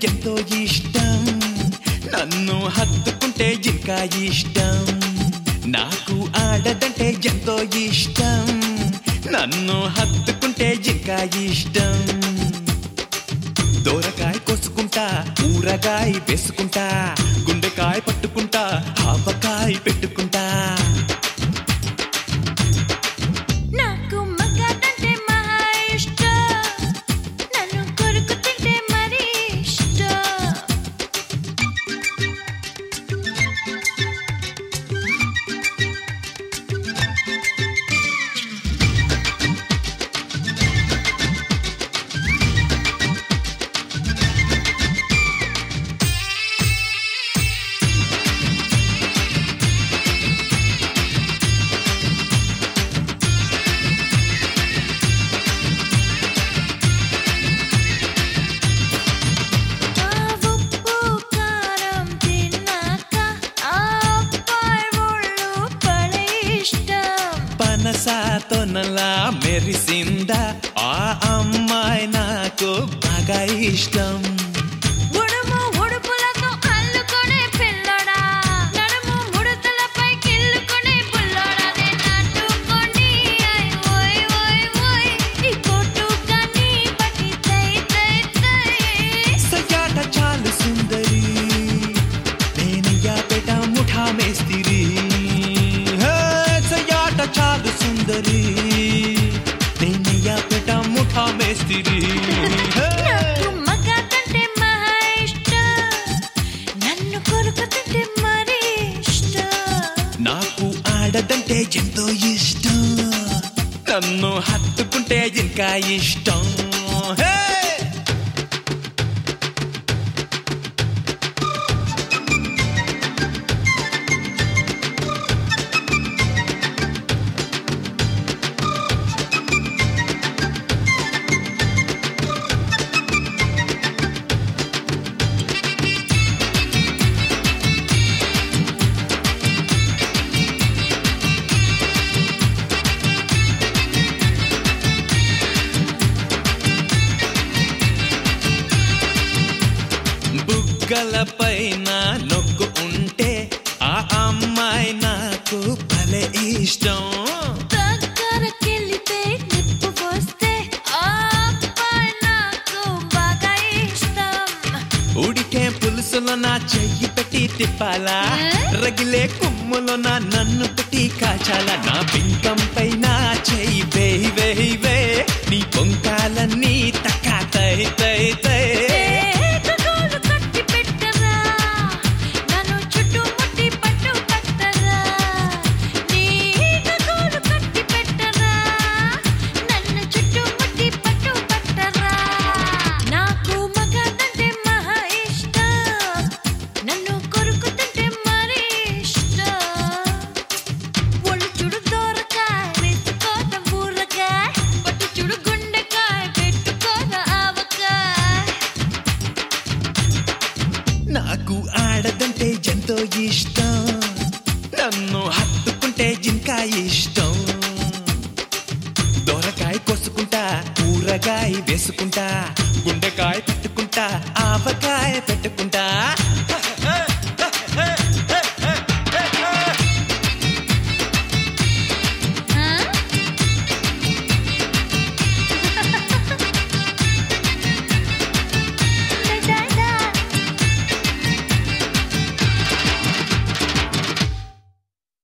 ఎంతో ఇష్టం, నన్ను హత్తుకుంటే ఇంకా ఇష్టం. నాకు ఆడదంటే ఎంతో ఇష్టం, నన్ను హత్తుకుంటే ఇంకా ఇష్టం. దోరకాయ కోసుకుంటా, ఊరగాయ వేసుకుంటా, గుండెకాయ పట్టుకుంటా, ఆవకాయ పెట్టుకుంటా. నాకు మగాడంటే మహా ఇష్టం, నన్ను కొరుకు తింటే మరీ ఇష్టం. పనసాతోనలా మెరిసిందా ఆ అమ్మాయి నాకు బాగా ఇష్టం. ఉడుము ఉడుపులతో అల్లుకునే పిల్లడా, నడుము ముడతలపై కిల్లుకునే పుల్లోడా. నాటుకోండి ఐ ఓయ్ ఓయ్ ఓయ్, ఈ కోటు కాని బట్టి తై తై తై. సయ్యాట చాలు సుందరి, నేనయ్యాపేట ముఠా మేస్తిరి. సయ్యాట చాలు సుందరి, నేనయ్యాపేట ముఠా మేస్తిరి. నాకు మగాడంటే మహా ఇష్టం, నన్ను కొరుకు తింటే మరీ ఇష్టం. నాకు ఆడదంటే ఎంతో ఇష్టం, నన్ను హత్తుకుంటే ఇంకా ఇష్టం. హే! బుగ్గలపైన నొక్కు ఉంటే ఆ అమ్మాయి నాకు భలే ఇష్టం. దగ్గరకెళ్లితే నిప్పు పోస్తే ఆ అబ్బాయి నాకు బాగా ఇష్టం. ఉడికే పులుసులో నా చెయ్యి పెట్టి తిప్పాలా, రగిలే కుమ్ములో నా నన్ను పెట్టి కాచాలా. నా పింకం పైన చెయ్యి వేయి వేయి వే, నీ పొంకాలన్నీ తక్కా తై తై తై. ఏకగోలు కట్టి పెట్టరా, నన్ను చుట్టుముట్టి పట్టు పట్టరా. నీ ఏకగోలు కట్టి పెట్టరా, నన్ను చుట్టుముట్టి పట్టు పట్టరా. నాకు మగాడంటే మహా ఇష్టం, నన్ను కొరుకు తింటే మరీ ఇష్టం. ఒళ్ళు చూడు దోరకాయ, వేసుకోద ఊరగాయ, పట్టు చూడు గుండెకాయ, పెట్టుకోద ఆవకాయ. నాకు ఆడదంటే ఎంతో ఇష్టం, నన్ను హత్తుకుంటే ఇంకా ఇష్టం. దొరకాయ కోసుకుంటా, ఊరగాయ వేసుకుంటా, గుండెకాయ పెట్టుకుంటా, ఆవకాయ పెట్టుకుంటా.